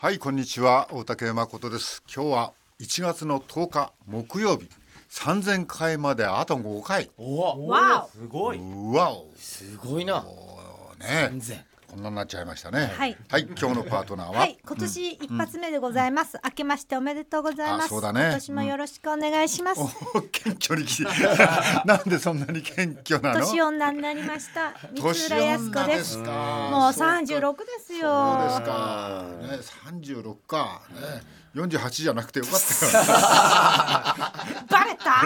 はい、こんにちは、大竹誠です。今日は1月の10日木曜日、3000回まであと5回。 わすごい。 わお、 すごいな。 ね、 3000 こんなになっちゃいましたね。 はい、 今日のパートナーは、 はい、今年一発目でございます。明けましておめでとうございます。 あ、そうだね。 今年もよろしくお願いします。 謙虚に来てなんでそんなに謙虚なの？ 年女になりました。三浦靖子です。もう36ですよ。 そうですか。ね、36か。ね。48じゃなくてよかったよ。 バレた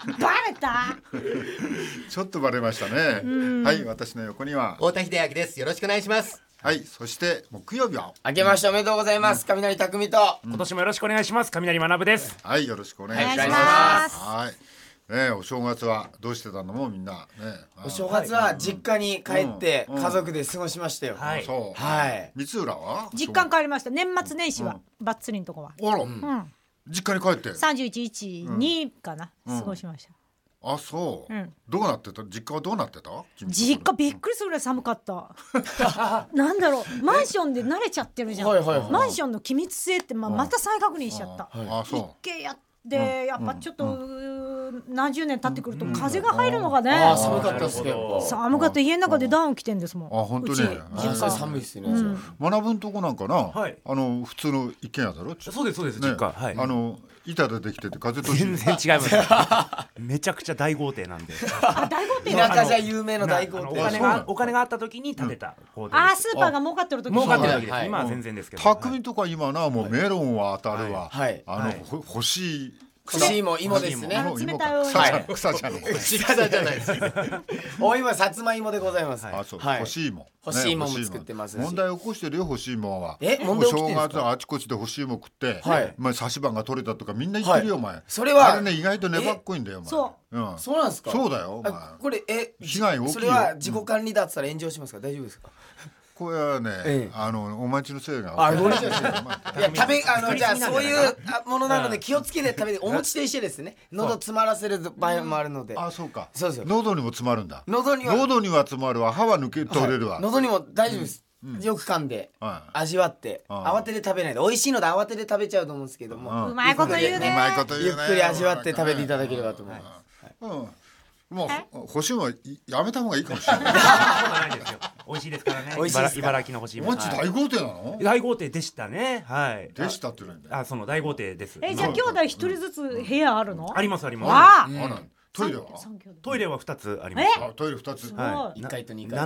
ちょっとバレましたね。はい、私の横には太田秀明です。よろしくお願いします。 はい、そして木曜日は明けましておめでとうございます。雷匠と、 今年もよろしくお願いします。雷学です。 はい、よろしくお願いします。 お願いします。 はい。ね、お正月はどうしてたのもみんなね。 お正月は実家に帰って家族で過ごしましたよ。 はい。 そう。 はい。 三浦は実家に帰りました。年末年始はバッツリのとこは。 あら、実家に帰って。 31日かな、過ごしました。 あ、そう、 うんどうなってた？実家はどうなってた？ 実家びっくりするぐらい寒かったなんだろう、マンションで慣れちゃってるじゃん、 はいはいはいマンションの機密性ってまた再確認しちゃった、 あ、 一そ軒やってやっぱちょっと何十年経ってくると風が入るのがね、 ああ、寒かったですね。 寒かった。家の中でダウン着てんですもん。 あ、本当にうち実際寒いですね。 学ぶんとこなんかな、 はい普通の一軒家だろ？ そうですそうです。 ね、 実家。はい。 板でできてて風通し全然違います。めちゃくちゃ大豪邸なんで。 あ、大豪邸田舎じゃ有名な大豪邸。 お金があった時に建てた豪邸です。 あ、スーパーが儲かってる時に儲かってる時です。 はい今は全然ですけど。 匠とか今な、もうメロンは当たるわ、 はい欲しい欲しいも芋ですね。 冷たい草じゃない力じゃないです。お芋さつまいもでございます。 あ、そう、 はい欲しいもん、 欲しいもんも作ってますし問題起こしてるよ、欲しいもんは。 問題起きてんですか？ お正月はあちこちで欲しいもん食って、 はい差し歯が取れたとかみんな言ってるよ、お前。 それはあれね、意外と粘っこいんだよ、お前。 そうなんですか？ そうだよ、お前。 これ被害大きいよ。 それは自己管理だったら炎上しますか？大丈夫ですか？ これはね、お待ちのせいが。 ごめんなさい。いや、じゃあそういうものなので気をつけて食べて、お餅と一緒ですね。喉詰まらせる場合もあるので。 あ、そうか。 そうですよ。 喉にも詰まるんだ。 喉には詰まるわ。歯は抜け取れるわ。 喉にも大丈夫です。よく噛んで味わって慌てて食べないで、美味しいので慌てて食べちゃうと思うんですけども、 うまいこと言うね。 うまいこと言うね。 ゆっくり味わって食べていただければと思います。 もう欲しいもんやめた方がいいかもしれない。 そんなないですよ。美味しいですからね。 美味しいですか？ 茨城の欲しいもの。 お前大豪邸なの？ 大豪邸でしたね。はい。 でしたって言うんだよ。 あ、その大豪邸です。 じゃあ兄弟一人ずつ部屋あるの？ ありますあります。 わあ、 あら、トイレは？ トイレは2つあります。 あ、トイレ2つ。 はい。 1階と2階。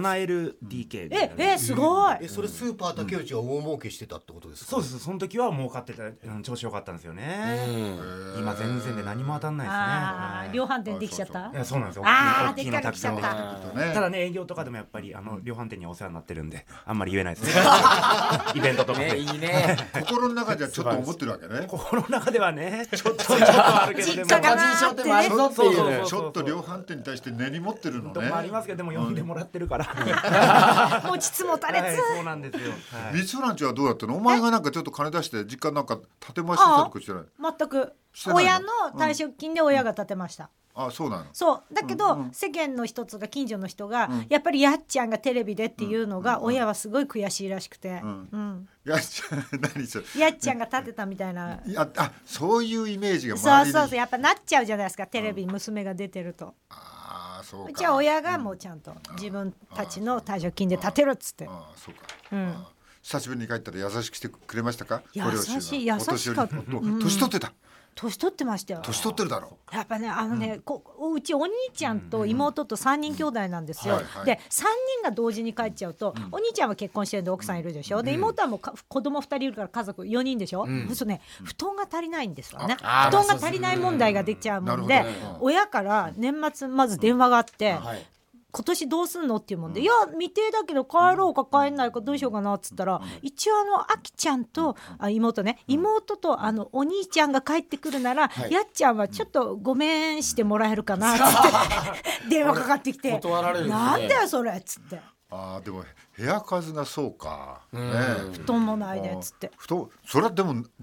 7LDK。 すごい。 それスーパー竹内が大儲けしてたってことですか？ そうです。その時は儲かってた、調子良かったんですよね。今全然で何も当たんないですね。 量販店できちゃった。 いや、そうなんですよ。 あー大きいのたくさんでっかくただね、営業とかでもやっぱり量販店にはお世話になってるんであんまり言えないですね。イベントとかでいいね。 心の中ではちょっと思ってるわけね。 心の中ではね、ちょっとあるけど、でも個人商店もあるぞっていう。 ちょっと量販店に対して根に持ってるのともありね。 ますけど、でも呼んでもらってるから持ちつ持たれはい、 つ。 そうなんですよ。はい三つランチはどうやっての？お前がなんかちょっと金出して実家なんか建て増してたとかしてない？ 全くしてないの？ 親の退職金で親が建てました。 あ、そうなの。 そうだけど、世間の人とか近所の人が、やっぱりやっちゃんがテレビでっていうのが、親はすごい悔しいらしくて、 いや、何それ。 やっちゃんが建てたみたいな。 いや、そういうイメージがそう周りに。 そうそう、やっぱなっちゃうじゃないですか、テレビに娘が出てると。 ああ、そうか。 うちは親がもうちゃんと自分たちの退職金で建てるっつって。 ああ、そうか。久しぶりに帰ったら優しくしてくれましたか？ 優ご両親は。 しい優しかった。 年取ってた。 年取ってましたよ。 年取ってるだろやっぱね、うちお兄ちゃんと妹と3人兄弟なんですよ、 はいはいで3人が同時に帰っちゃうと、お兄ちゃんは結婚してるんで奥さんいるでしょ、で妹はもう子供2人いるから家族4人でしょ、そうするとね、布団が足りないんですよね。布団が足りない問題ができちゃうもんで、 なるほどね親から年末まず電話があって、 はい今年どうすんのっていうもんで、いや未定だけど帰ろうか帰んないかどうしようかなっつったら、一応あきちゃんと妹ね、妹とお兄ちゃんが帰ってくるなら、やっちゃんはちょっとごめんしてもらえるかなっつって電話かかってきて、 断られるんですね。 なんだよそれっつって、 ああ、でも部屋数がそうか。ね。 布団もないでっつって。 布団、それはでもじゃあ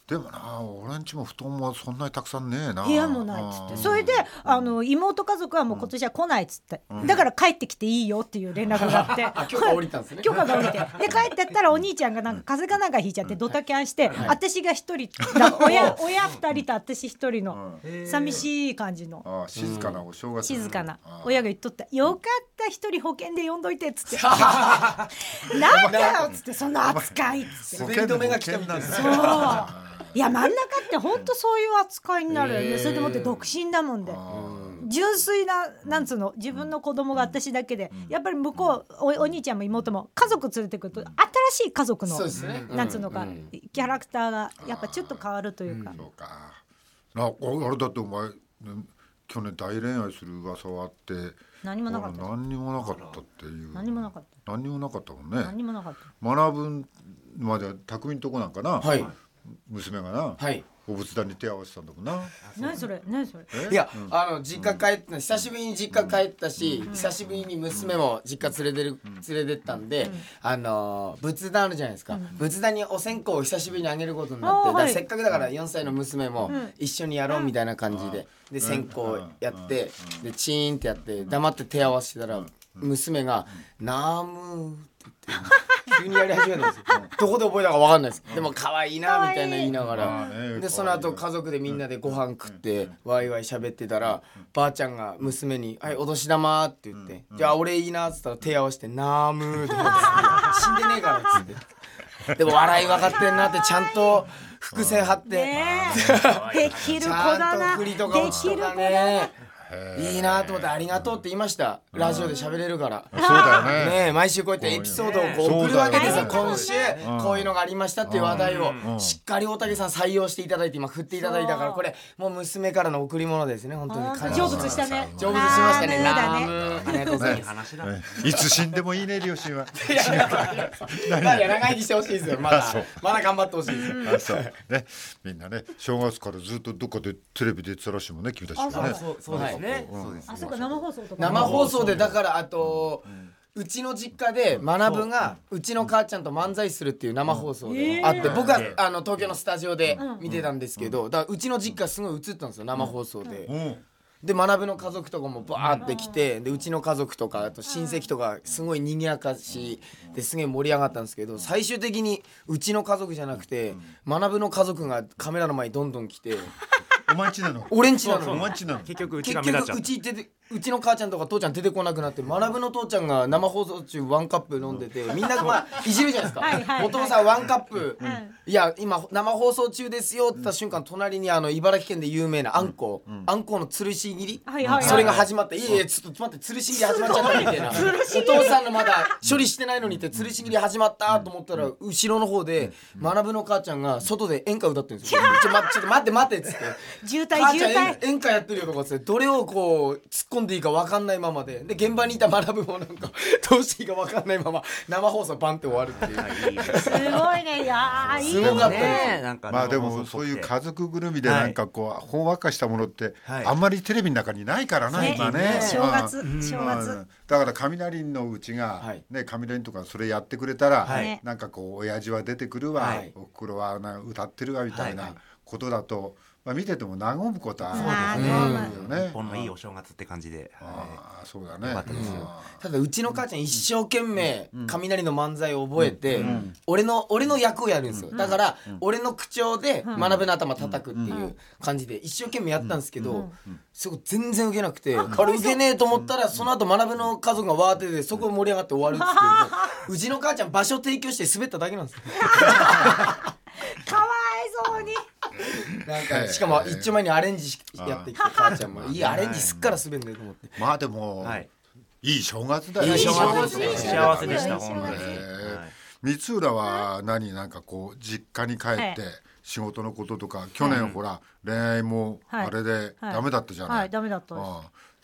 でもな俺んちも布団もそんなにたくさんねえな。 部屋もないっつって、それで妹家族はもう今年は来ないっつって、だから帰ってきていいよっていう連絡があって許可降りたんですね。 許可が降りて、で帰ってったらお兄ちゃんがなんか風邪かなんかひいちゃってドタキャンして、私が一人親二人と私一人の寂しい感じの静かなお正月、 静かな親が言っとった。よかった一人保険で呼んどいてっつってなんだよっつって、そんな扱いっつって、 滑り止めが来たみたいな。 そういや真ん中って本当そういう扱いになるよね。それでもって独身だもんで、純粋ななんつうの、自分の子供が私だけで、やっぱり向こう お兄ちゃんも妹も家族連れてくると新しい家族の、なんつうのか、キャラクターがやっぱちょっと変わるというか。 そうかあれだってお前、去年大恋愛する噂はあって何もなかった。 何にもなかったっていう。 何もなかった。 何にもなかったもんね。 何もなかった。 学ぶまで匠のとこなんかな、 はい、 娘がな、 はい、 お仏壇に手を合わせたんだもんな。 何それ何それ。 いや、実家帰った、久しぶりに実家帰ったし、久しぶりに娘も実家連れてったんで、仏壇あるじゃないですか、仏壇にお線香を久しぶりにあげることになって、だからせっかくだから4歳の娘も一緒にやろうみたいな感じで、で線香やって、でチーンってやって黙って手合わせてたら、娘が「ナム」って言って急にやり始めたんですよ。どこで覚えたか分かんないです。でも可愛いなみたいな言いながら、でその後家族でみんなでご飯食ってワイワイ喋ってたら、ばあちゃんが娘に「はいお年玉」って言って「じゃあ俺いいな」っつったら手合わせて「ナームー」とか死んでねえからっつって、でも笑い分かってんなって、ちゃんと伏線張って、 できる子だな。 ちゃんと振りとか落ちとかね、いいなと思って、ありがとうって言いました。ラジオで喋れるからそうだよね。 ね、毎週こうやってエピソードをこう送るわけですよ。今週こういうのがありましたっていう話題をしっかり大竹さん採用していただいて、今振っていただいたから、これもう娘からの贈り物ですね。本当に成仏したね。 成仏しましたね。 ナームありがとうございます。 いつ死んでもいいね両親は。 いや長生きしてほしいですよ。まだ頑張ってほしいです。 そうね、みんなね正月からずっとどっかでテレビ出てたらしいもんね、君たちがね。 そうですね。 あ、そうか、生放送とか。 生放送で、だからあとうちの実家で学がうちの母ちゃんと漫才するっていう生放送であって、僕は東京のスタジオで見てたんですけど、だからうちの実家すごい映ったんですよ、生放送で。で学の家族とかもバーって来て、でうちの家族とかあと親戚とかすごい賑やかしですげえ盛り上がったんですけど、最終的にうちの家族じゃなくて学の家族がカメラの前にどんどん来て、 お前んちなの？ 俺んちなの。 お前んちなの？ 結局うちが目立っちゃった。 うちの母ちゃんとか父ちゃん出てこなくなって、学の父ちゃんが生放送中ワンカップ飲んでて、みんながいじるじゃないですか。お父さんワンカップ、いや今生放送中ですよって言った瞬間、隣に茨城県で有名なあんこの吊るし切り、それが始まって、いやちょっと待って、吊るし切り始まっちゃったみたいな、お父さんのまだ処理してないのにって吊るし切り始まったと思ったら、後ろの方で学の母ちゃんが外で演歌歌ってるんですよ。ちょっと待ってっつって、 渋滞母ちゃん演歌やってるよとかっつって、どれをこう突っ込んでいいか分かんないままで現場にいた学もなんかどうしていいか分かんないまま生放送バンって終わるっていう。 すごいね。いやいいすごかったね。 まあでもそういう家族ぐるみでなんかこうほんわかしたものってあんまりテレビの中にないからな、今ね。 正月だから雷のうちがね、雷とかそれやってくれたらなんかこう親父は出てくるわ、おふくろは歌ってるわみたいなことだと、見てても和むことはあるよね。 日本のいいお正月って感じで。 そうだね。 ただうちの母ちゃん一生懸命雷の漫才を覚えて、俺の役をやるんですよ。だから俺の口調で学の頭叩くっていう感じで一生懸命やったんですけど、そこ全然ウケなくて、あれウケねえと思ったら、その後学の家族がわーってて、そこ盛り上がって終わるんですけど、うちの母ちゃん場所提供して滑っただけなんですよ。 かわいそうに。 なんかしかも一丁前にアレンジやってきて、母ちゃんもいいアレンジすっから滑んねえと思って。 まあでもいい正月だよ。 いい正月で幸せでした本当に。 光浦はなんかこう実家に帰って仕事のこととか、去年ほら恋愛もあれでダメだったじゃない。 はい、ダメだったです。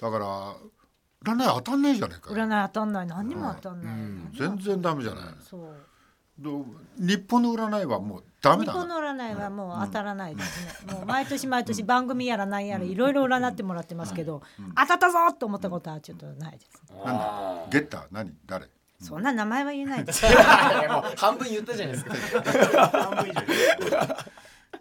だから占い当たんないじゃないか。 占い当たんない。何にも当たんない。 全然ダメじゃない。 そう。 日本の占いはもうダメだ。 日本の占いはもう当たらないですね。もう毎年番組やら何やらいろいろ占ってもらってますけど、当たったぞと思ったことはちょっとないです。 なんだゲッター誰？ そんな名前は言えないです。 もう半分言ったじゃないですか。 ま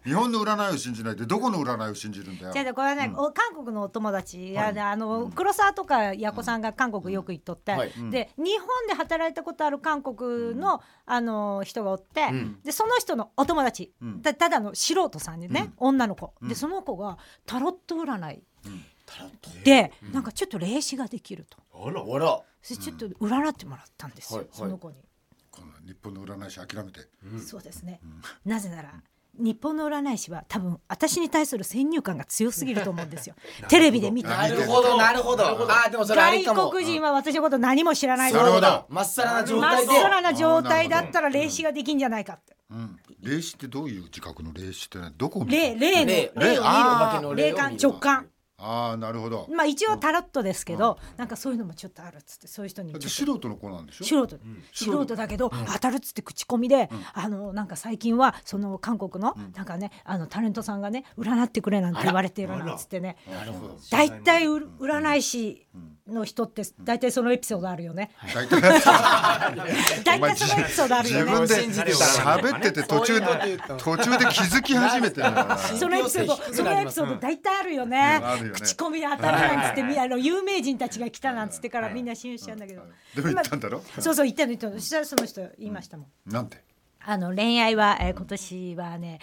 日本の占いを信じないでどこの占いを信じるんだよ。 じゃあこれはね、韓国のお友達がね、黒沢とか矢子さんが韓国よく行っとって、で日本で働いたことある韓国の人がおって、でその人のお友達、ただの素人さんでね、女の子で、その子がタロット占いでなんかちょっと霊視ができると。 あら。 それちょっと占ってもらったんですよ、その子に。 この日本の占い師諦めて。 そうですね。なぜなら日本の占い師は多分私に対する先入観が強すぎると思うんですよ。テレビで見て。 なるほど。でもそれあれかも。 外国人は私のこと何も知らない。 なるほど。まっさらな状態で。 まっさらな状態だったら霊視ができんじゃないかって。 霊視ってどういう自覚の霊視ってどこを見霊を見る霊感直感。 なるほど。 一応タロットですけど、なんかそういうのもちょっとあるっつって、そういう人に素人の子なんでしょ。 素人だけど当たるっつって口コミで、なんか最近はその韓国のなんかねタレントさんがね占ってくれなんて言われてるなんつってね。だいたい占い師の人ってだいたいそのエピソードあるよね。だいたいそのエピソードあるよね。 自分で喋ってて途中で気づき始めてるんだから。 そのエピソードだいたいあるよね。口コミで当たるなんつって有名人たちが来たなんつってからみんな信用しちゃうんだけど。 でも言ったんだろ。 そう言ったの。そしたらその人言いましたもん。 なんて。 恋愛は今年はね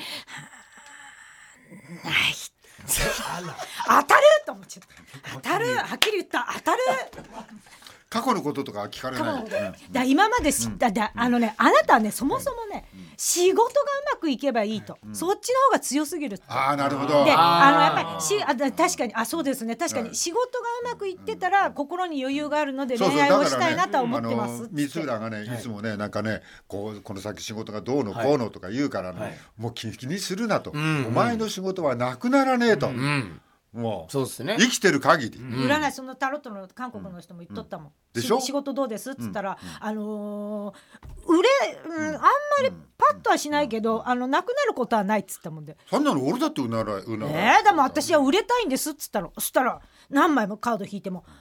ない。当たると思っちゃった。当たる、はっきり言った。当たる。 過去のこととか聞かれない。 だ今まであなたはねそもそもね仕事がうまくいけばいいと、そっちの方が強すぎる。 なるほど。 でやっぱり確かにそうですね、確かに仕事がうまくいってたら心に余裕があるので恋愛をしたいなとは思ってます。 光浦がねいつもねなんかねこの先仕事がどうのこうのとか言うからね、もう気にするなと、お前の仕事はなくならねえと。もうそうですね。 生きてる限り。 占いそのタロットの韓国の人も言っとったもん。でしょ？仕事どうですっつったらあんまりパッとはしないけどなくなることはないっつったもんで。 そんなの俺だってでも私は売れたいんですっつったら、そしたら何枚もカード引いても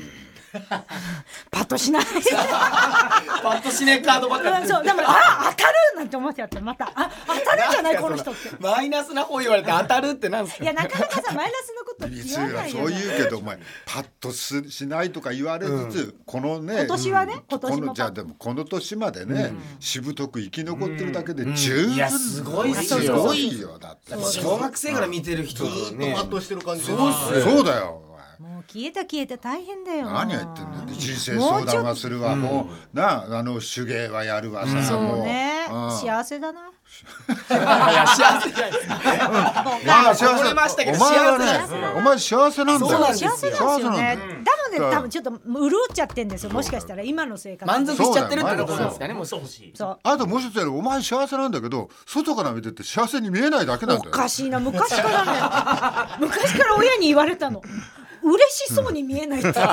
パッとしない。 パッとしねえカードばっかり。 そう、でも当たるなんて思っちゃってまた当たるんじゃないこの人って。 マイナスな方言われて当たるってなんですか。 いやなかなかさマイナスのこと言わないよね。 そう言うけどお前パッとしないとか言われつつ、このね今年はねじゃあでもこの年までねしぶとく生き残ってるだけで十分。 いやすごいすごいよ。だって小学生から見てる人ねパッとしてる感じ。 そうだよ。 もう消えた大変だよ。 何やってんだよ。人生相談はするわ、もうな手芸はやるわさ。 そうね、幸せだな。 いや幸せじゃないですか。 幸せましたけど、お前幸せなんだよ。 幸せなんですよね。多分ちょっと潤っちゃってんですよ。もしかしたら今の生活満足しちゃってるってことなんですかね。もうそうあともう一つやる、お前幸せなんだけど外から見てて幸せに見えないだけなんだよ。 おかしいな、昔からね昔から親に言われたの。嬉しそうに見えないって。プレ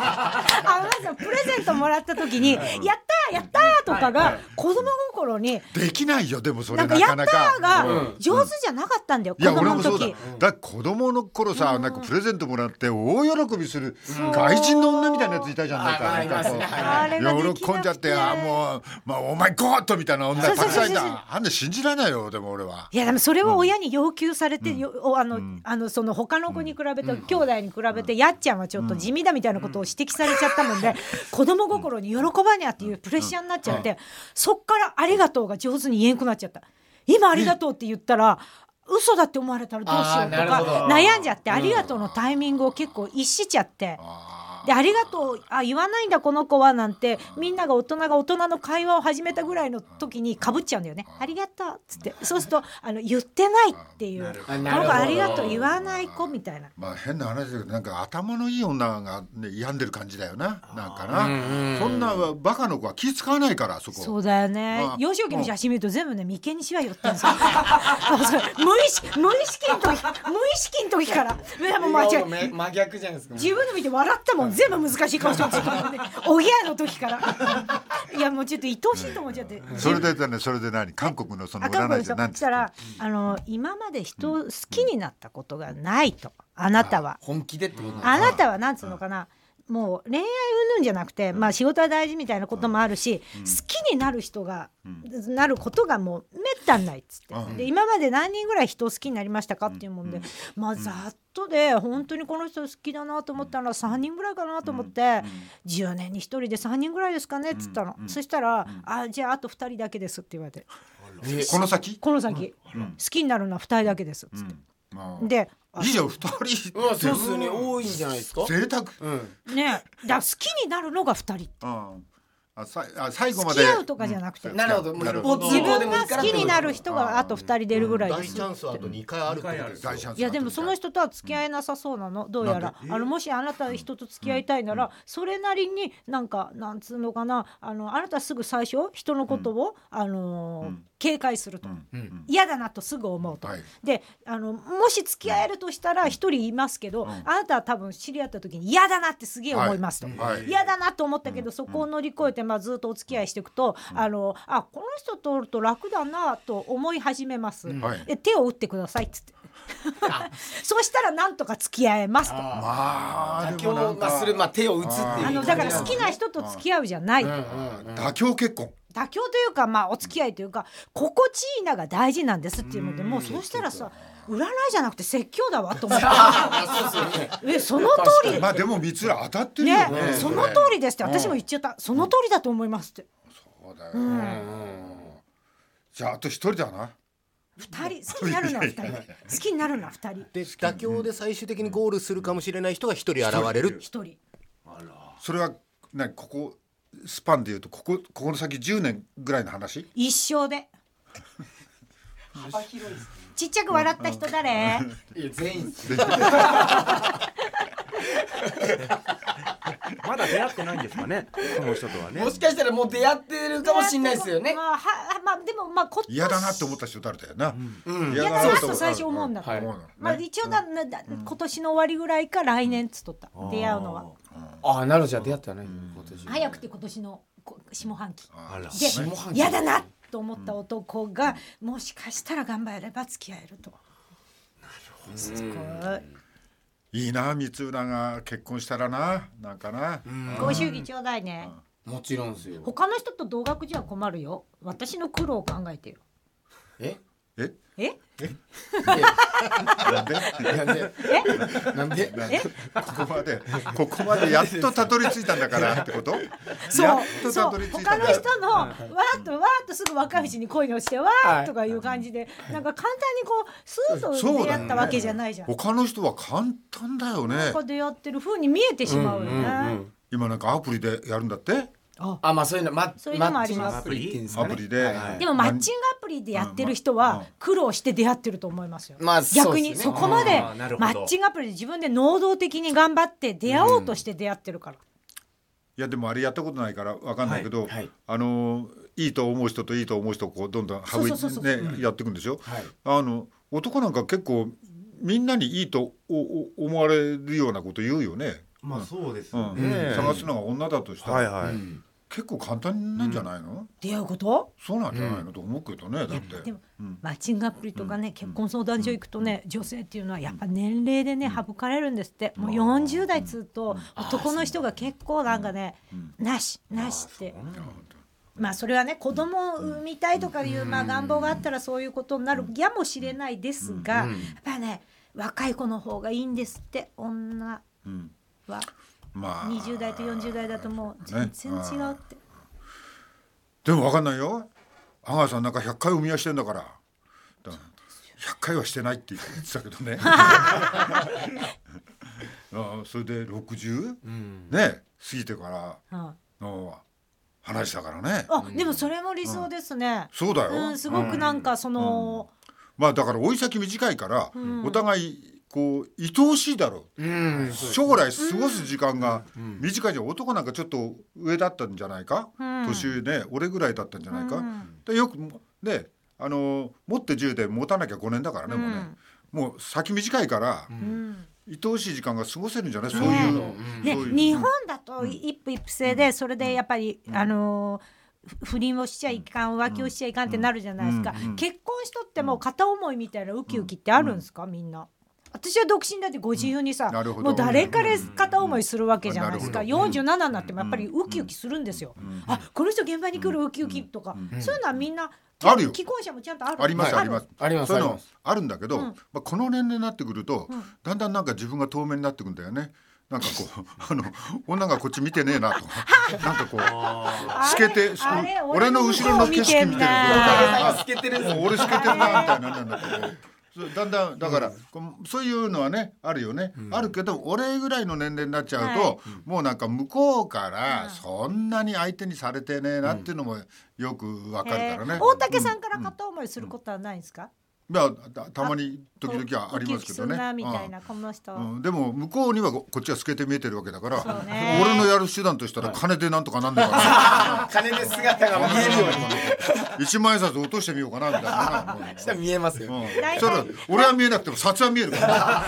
ゼントもらった時にやったーとかが子供心にできないよ。でもそれなんかやったーが上手じゃなかったんだよ。子供の時。 だ子供の頃さ、なんかプレゼントもらって大喜びする外人の女みたいなやついたじゃないか。喜んじゃってもうお前ゴーッとみたいな女たくさんいた。あんな信じられないよ。でも俺は。 いやでもそれを親に要求されてその他の子に比べて兄弟に比べてやっちゃんはちょっと地味だみたいなことを指摘されちゃったもんで、子供心に喜ばにゃっていうプレッシャーになっちゃって、そっからありがとうが上手に言えんくなっちゃった。今ありがとうって言ったら嘘だって思われたらどうしようとか悩んじゃって、ありがとうのタイミングを結構逸しちゃって、でありがとう言わないんだこの子はなんて、みんなが大人の会話を始めたぐらいの時にかぶっちゃうんだよね。ありがとうっつって、そうすると言ってないっていう、この子ありがとう言わない子みたいな。 変な話だけどなんか頭のいい女が、ね、病んでる感じだよな。なんかな、そんなバカの子は気使わないから。そこそうだよね。幼少期の写真見ると全部ね眉間にしわ寄ってんですよ。無意識の時から真逆じゃないですか。 自分で見て笑ったもん。全部難しい顔してますよね。おぎやの時からいやもうちょっと愛おしいと思っちゃって。 それで何韓国のその占いじゃ何したら今まで人を好きになったことがないと。あなたは本気でってこと。 あなたはなんつうのかな、 もう恋愛云々じゃなくて、まあ仕事は大事みたいなこともあるし、好きになる人が、なることがもうめったにないっつって、で今まで何人ぐらい人を好きになりましたかっていうもんで、まあざっとで本当にこの人好きだなと思ったのは3人ぐらいかなと思って、10年に1人で3人ぐらいですかねっつったの、そしたら、じゃああと2人だけですって言われて、 この先、 好きになるのは2人だけですっつって、でいいじゃん2人。 そうっすよね、多いんじゃないですか。 贅沢。 ね、だから好きになるのが2人。 最後まで付き合うとかじゃなくて、 なるほど、自分が好きになる人があと2人出るぐらいです。 大チャンスはあと2回あるってことですよ。 いやでもその人とは付き合えなさそうなの、どうやら。もしあなた人と付き合いたいなら、それなりになんつうのかな、あなたすぐ最初人のことを警戒すると、嫌だなとすぐ思うと、でもし付き合えるとしたら1人いますけど、あなたは多分知り合った時に嫌だなってすげえ思いますと、嫌だなと思ったけどそこを乗り越えて、ずっとお付き合いしていくと、この人とおると楽だなと思い始めます、手を打ってくださいっつってそうしたらなんとか付き合えますと。 妥協する、手を打つっていう、 だから好きな人と付き合うじゃない、 妥協結婚、 妥協というか、お付き合いというか心地いいなが大事なんですっていうので、もうそうしたらさ、占いじゃなくて説教だわと思ってその通り、 でも三つ当たってるよね。 その通りですって私も言っちゃった、その通りだと思いますって。 そうだよ、じゃああと1人だな。 2人好きになるのは2人好きになるのは2人で、妥協で最終的にゴールするかもしれない人が1人現れる。 1人。 それはここスパンでいうとここの先10年ぐらいの話。 一生で幅広いですね。 ちっちゃく笑った人誰？ いや全員まだ出会ってないんですかね、この人とはね。 もしかしたらもう出会ってるかもしれないですよね。 でも嫌だなって思った人誰だよな。 嫌だなと最初思うんだから、一応今年の終わりぐらいか来年っつっとった、出会うのは。 なるほど、じゃあ出会ってはない、 早くて今年の下半期で嫌だなと思った男が、もしかしたら頑張れば付き合えると。すごいいいな、三浦が結婚したらな、なんかな。 ご祝儀ちょうだいね。 もちろんですよ。 他の人と同額じゃ困るよ。私の苦労を考えてよ。 なんでここまでやっとたどり着いたんだからってこと？ そう他の人のわーっとすぐ若いうちに恋に落ちてわーっとかいう感じで、なんか簡単にこうスーッと出会ったわけじゃないじゃん。 他の人は簡単だよね。 なんか出会ってる風に見えてしまうよね。 今なんかアプリでやるんだって。 そういうのもあります。 アプリで。 でもマッチングアプリでやってる人は苦労して出会ってると思いますよ。逆にそこまでマッチングアプリで自分で能動的に頑張って出会おうとして出会ってるから。いやでもあれやったことないから分かんないけど、いいと思う人といいと思う人をこうどんどん省いてやっていくんでしょ。男なんか結構みんなにいいと思われるようなこと言うよね。 そうですよね。 探すのが女だとしたら結構簡単なんじゃないの？ 出会うこと？ そうなんじゃないのと思うけどね。だってでもマッチングアプリとかね、結婚相談所行くとね、女性っていうのはやっぱ年齢でね省かれるんですって。もう40代つうと男の人が結構なんかね、なしって。それはね、子供を産みたいとかいう願望があったらそういうことになるやもしれないですが、やっぱりね、若い子の方がいいんですって。女は20代と40代だともう全然違うって。 でも分かんないよ。阿川さんなんか100回お見合いしてんだから。100回はしてないって言ってたけどね。それで60、ね過ぎてからの話だからね。 でもそれも理想ですね。 そうだよ。 すごくなんかそのだから追い先短いからお互いこう愛おしいだろう、将来過ごす時間が短いじゃん。男なんかちょっと上だったんじゃないか、年上ね、俺ぐらいだったんじゃないか、でよくね、持って10で持たなきゃ5年だからね、もう先短いから、愛おしい時間が過ごせるんじゃない、そういうの、 日本だと一夫一夫制で、それでやっぱり不倫をしちゃいかん、浮気をしちゃいかんってなるじゃないですか。結婚しとっても片思いみたいなウキウキってあるんですか、みんな。 私は独身だってご自由にさ、 なるほどもう誰彼片思いするわけじゃないですか。 なるほど 47になってもやっぱりウキウキするんですよ。あ、この人現場に来るウキウキとか、そういうのはみんなあるよ既婚者もちゃんとある。 ありますありますありますそういうのありますあるんだけど、この年齢になってくると、だんだんなんか自分が透明になってくんだよね。なんかこう女がこっち見てねえなとなんかこう透けてあれ俺の後ろの景色見てるとあ透けてるんです俺透けてるなみたいななんだってこうだんだんだから、そういうのはねあるよね、あるけど俺ぐらいの年齢になっちゃうと、もうなんか向こうからそんなに相手にされてねえなっていうのもよくわかるからね。 大竹さんから片思いすることはないですか？ いや たまに時々はありますけどね。 ウキウキするなみたいなこの人。 でも向こうにはこっちは透けて見えてるわけだから、 そうね俺のやる手段としたら金でなんとかなんねえか金で姿が見えるようにな1万円札落としてみようかなみたいなしたら見えますよ、 そしたら俺は見えなくても札は見えるから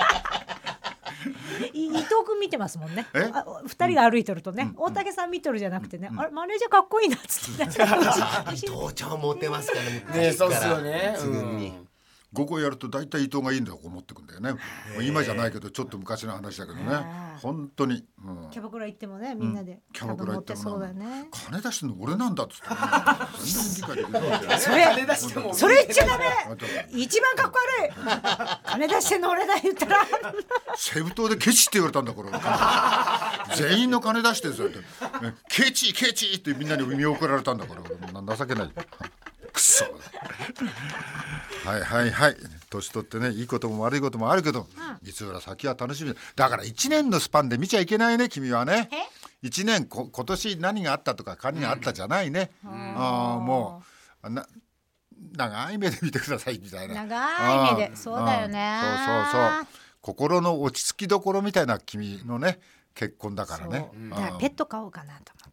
伊藤君見てますもんね。 え 2人が歩いてるとね、大竹さん見てるじゃなくてね、あれマネージャーかっこいいなっつって父ちゃんモテますからね、そうっすよね、 すぐに 5個やると大体伊藤がいいんだと思ってくんだよね。もう今じゃないけどちょっと昔の話だけどね、本当に、 キャバクラ行ってもねみんなでキャバクラ行ってそうだよね。 金出してんの俺なんだっつって、全然理解できないそれ言っちゃダメ。一番かっこ悪い。金出してんの俺だ言ったらセブ島でケチって言われたんだから全員の金出してるぞってケチケチってみんなに見送られたんだから情けないくそはいはいはい、年取ってねいいことも悪いこともあるけど、いつら先は楽しみだから1年のスパンで見ちゃいけないね君はね。1年今年何があったとか何があったじゃないね、もう長い目で見てくださいみたいな。 長い目でそうだよね。 そう心の落ち着きどころみたいな君のね結婚だからね。 だからペット飼おうかなと思って。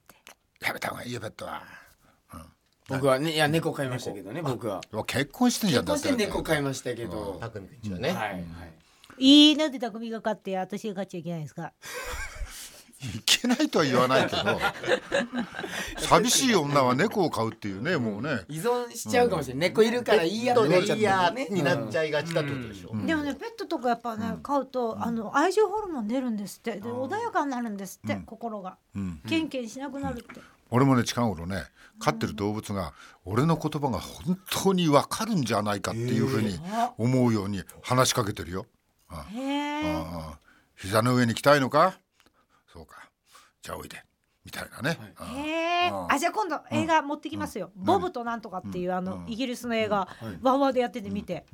やめた方がいいよペットは。 僕はね、いや猫飼いましたけどね、僕は結婚してんじゃん。 結婚して猫飼いましたけど、 匠君ちはね、 いいなって匠が飼って私が飼っちゃいけないんですか？ いけないとは言わないけど寂しい女は猫を飼うっていうね、もうね依存しちゃうかもしれない、猫いるからいいやってなっちゃってねになっちゃいがちだってことでしょ。 でもねペットとかやっぱね飼うと愛情ホルモン出るんですって。で穏やかになるんですって、心がケンケンしなくなるって。 俺もね近頃ね飼ってる動物が俺の言葉が本当に分かるんじゃないかっていうふうに思うように話しかけてるよ。膝の上に来たいのか、そうかじゃあおいでみたいなね。 じゃあ今度映画持ってきますよ。ボブとなんとかっていうイギリスの映画ワンワンでやってて見て、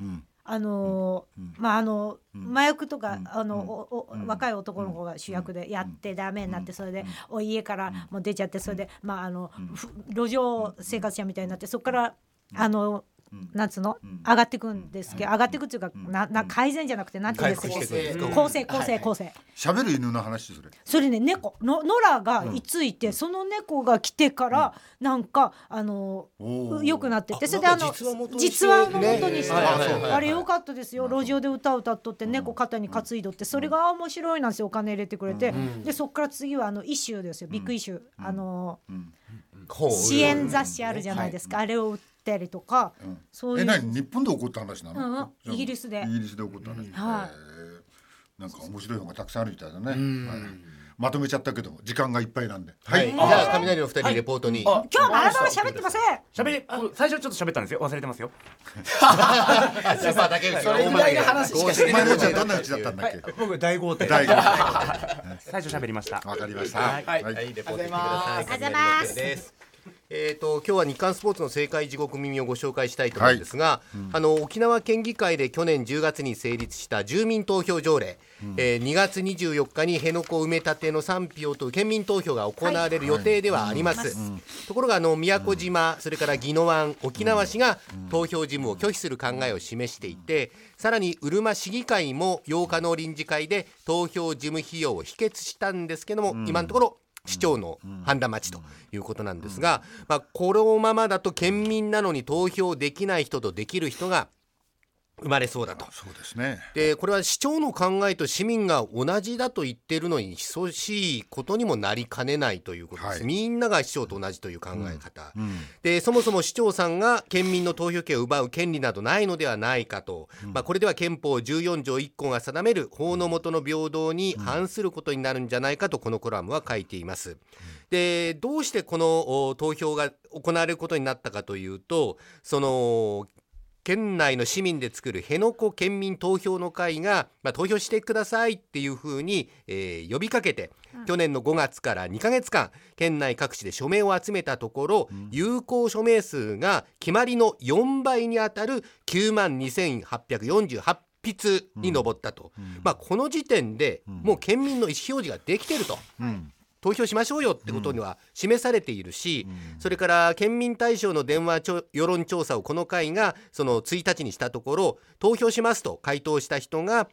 麻薬とか若い男の子が主役でやってダメになって、それでお家からもう出ちゃって、それで路上生活者みたいになって、そこからなんつうの上がってくんですけど、上がってくっていうか改善じゃなくてなんていうんですか、構成喋る犬の話それね、猫の野良が居ついて、その猫が来てからなんか良くなってて、それで実話の元にして、あれ良かったですよ。路上で歌っとって猫肩に担いどって、それが面白いなんですよ。お金入れてくれて、でそっから次はイシューですよ。ビッグイシュー、支援雑誌あるじゃないですか、あれを売ったりとか、そういう。 何日本で起こった話なの？ イギリスで起こった話。なんか面白いのがたくさんあるみたいだね。まとめちゃったけど時間がいっぱいなんで、 じゃあ雷の2人レポートに。 今日まだまだ喋ってません。 最初ちょっと喋ったんですよ、忘れてますよ。 スーパーだけそれぐらいの話しかしてない。 お前のうちはどんなうちだったんだっけ？ 僕大豪邸。 最初喋りました。 わかりました。 はい、レポートしてください。 ありがとうございます。 今日は日刊スポーツの政界地獄耳をご紹介したいと思うんですが、沖縄県議会で去年10月に成立した住民投票条例、2月24日に辺野古埋め立ての賛否を問う県民投票が行われる予定ではあります、ところが宮古島、それから宜野湾、沖縄市が投票事務を拒否する考えを示していて、さらにうるま市議会も8日の臨時会で投票事務費用を否決したんですけども、今のところ市長の判断待ちということなんですが、このままだと県民なのに投票できない人とできる人が生まれそうだと。 そうですね。 でこれは市長の考えと市民が同じだと言っているのに等しいことにもなりかねないということです、はい、みんなが市長と同じという考え方、でそもそも市長さんが県民の投票権を奪う権利などないのではないかと、これでは憲法14条1項が定める法の下の平等に反することになるんじゃないかとこのコラムは書いています。でどうしてこの投票が行われることになったかというと、その県内の市民で作る辺野古県民投票の会が、投票してくださいっていうふうに、呼びかけて、去年の5月から2ヶ月間県内各地で署名を集めたところ、有効署名数が決まりの4倍にあたる92,848筆に上ったと、この時点でもう県民の意思表示ができていると、投票しましょうよってことには示されているし、それから県民対象の電話世論調査をこの会がその1日にしたところ、投票しますと回答した人が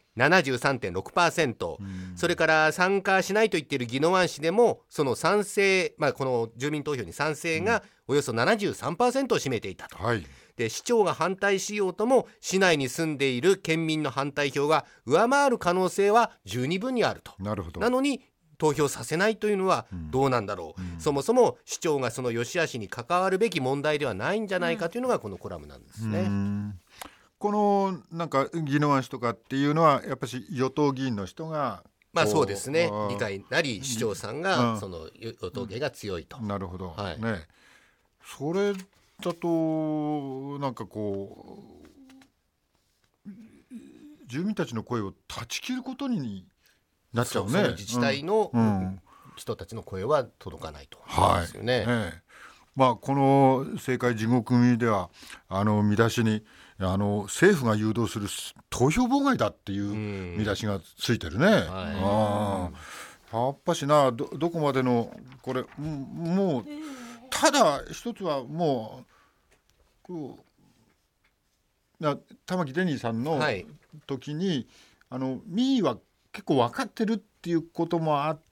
73.6%、それから参加しないと言っている宜野湾市でもその賛成、この住民投票に賛成がおよそ 73% を占めていたと、で市長が反対しようとも市内に住んでいる県民の反対票が上回る可能性は十二分にあると。なのに投票させないというのはどうなんだろう、そもそも市長がその良し悪しに関わるべき問題ではないんじゃないかというのがこのコラムなんですね。 このなんか宜野湾市とかっていうのはやっぱり与党議員の人がそうですね、理解なり市長さんがその与党系が強いと。 なるほど、ね、それだとなんかこう住民たちの声を断ち切ることになっちゃうね。 その自治体の人たちの声は届かないと思うんですよね。 この政界地獄組では見出しに政府が誘導する投票妨害だっていう見出しがついてるね。やっぱしな どこまでのこれもうただ一つはもう玉城デニーさんの時に、民意は結構分かってるっていうこともあって、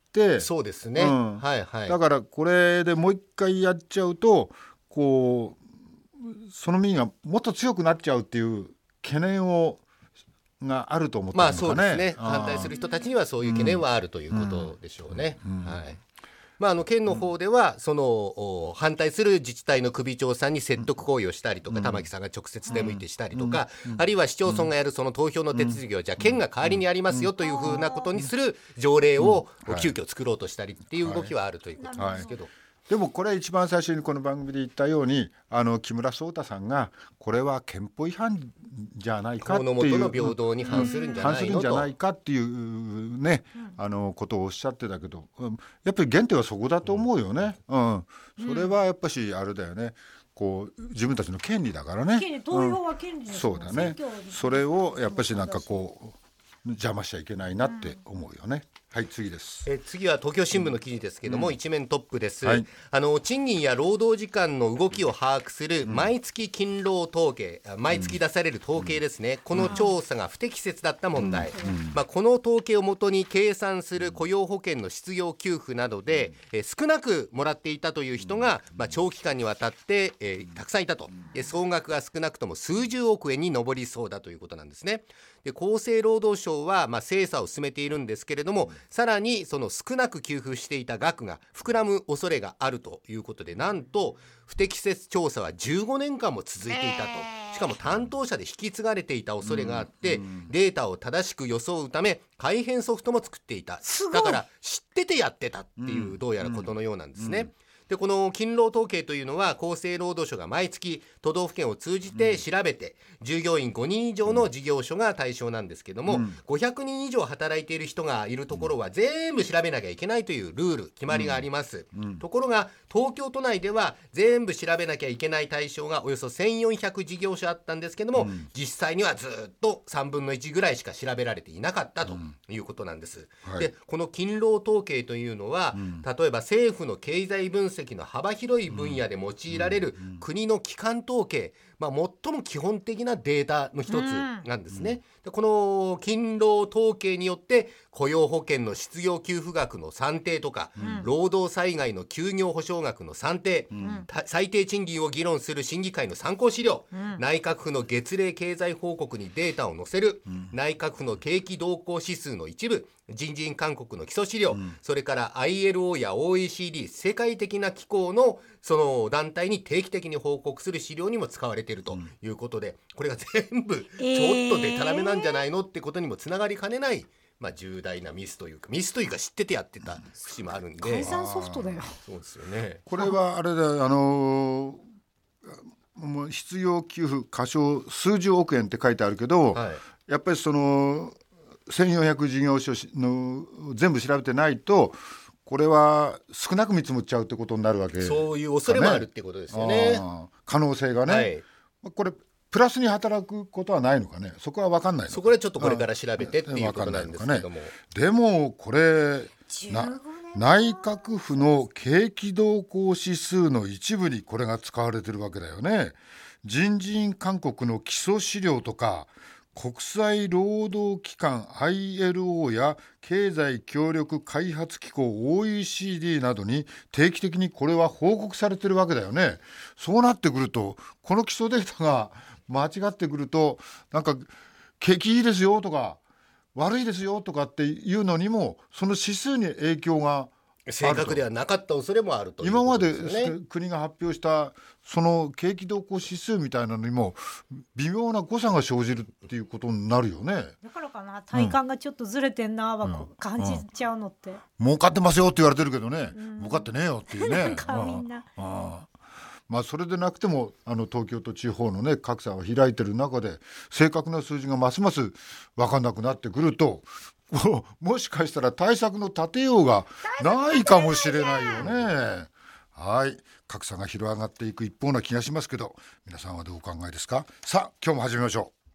そうですね、 だからこれでもう一回やっちゃうとこうその民意がもっと強くなっちゃうっていう懸念があると思ってるのかね。 そうですね、反対する人たちにはそういう懸念はあるということでしょうね。県の方ではその反対する自治体の首長さんに説得行為をしたりとか、玉城さんが直接出向いてしたりとか、あるいは市町村がやるその投票の手続きをじゃあ県が代わりにやりますよというふうなことにする条例を急遽作ろうとしたりっていう動きはあるということなんですけど、 でもこれ一番最初にこの番組で言ったように木村壮太さんがこれは憲法違反じゃないかっていう、 法の下の平等に反するんじゃないのとかっていうねことをおっしゃってたけど、やっぱり原点はそこだと思うよね。それはやっぱしあれだよね、こう自分たちの権利だからね。 投票は権利ですそうだね。それをやっぱしなんかこう邪魔しちゃいけないなって思うよね。はい、次です。 次は東京新聞の記事ですけども、一面トップです。賃金や労働時間の動きを把握する毎月勤労統計、毎月出される統計ですね、この調査が不適切だった問題、この統計をもとに計算する雇用保険の失業給付などで、少なくもらっていたという人が、長期間にわたって、たくさんいたと。総額が少なくとも数十億円に上りそうだということなんですね。で厚生労働省は、精査を進めているんですけれども、さらにその少なく給付していた額が膨らむ恐れがあるということで、なんと不適切調査は15年間も続いていたと。しかも担当者で引き継がれていた恐れがあって、データを正しく装うため改変ソフトも作っていた。だから知っててやってたっていう、どうやらことのようなんですね。でこの勤労統計というのは厚生労働省が毎月都道府県を通じて調べて、従業員5人以上の事業所が対象なんですけども、500人以上働いている人がいるところは全部調べなきゃいけないというルール決まりがあります。ところが東京都内では全部調べなきゃいけない対象がおよそ1400事業所あったんですけども、実際にはずっと3分の1ぐらいしか調べられていなかったということなんです。でこの勤労統計というのは、例えば政府の経済分析の幅広い分野で用いられる国の基幹統計、 最も基本的なデータの一つなんですね。でこの勤労統計によって雇用保険の失業給付額の算定とか、労働災害の休業保障額の算定、最低賃金を議論する審議会の参考資料、内閣府の月例経済報告にデータを載せる、内閣府の景気動向指数の一部、人事院勧告の基礎資料、それから ILO や OECD 世界的な機構のその団体に定期的に報告する資料にも使われているということで、これが全部ちょっとデタラメなんじゃないのってことにもつながりかねない、重大なミスというか知っててやってた節もあるんで、 計算ソフトだよ。 そうですよね。 これはあれだよ、もう必要給付過少数十億円って書いてあるけど、やっぱりその1400事業所の全部調べてないと、これは少なく見積もっちゃうってことになるわけ、 そういう恐れもあるってことですよね。 可能性がね、これプラスに働くことはないのかね、そこは分かんないの。 そこはちょっとこれから調べてっていうことなんですけども、 でもこれ内閣府の景気動向指数の一部にこれが使われてるわけだよね。人事院勧告の基礎資料とか、国際労働機関 ILO や経済協力開発機構 OECD などに定期的にこれは報告されてるわけだよね。そうなってくると、この基礎データが間違ってくると、なんか景気いいですよとか悪いですよとかっていうのにも、その指数に影響が正確ではなかった恐れもあるということですよね。 今まで国が発表したその景気動向指数みたいなのにも微妙な誤差が生じるっていうことになるよね。 だからかな、体感がちょっとずれてんなは感じちゃうのって、 儲かってますよって言われてるけどね、儲かってねえよっていうね。 なんかみんなそれでなくても東京と地方のね格差を開いてる中で、正確な数字がますます分かんなくなってくると、もしかしたら対策の立てようがないかもしれないよね。はい、格差が広がっていく一方な気がしますけど、皆さんはどうお考えですか。さあ今日も始めましょう。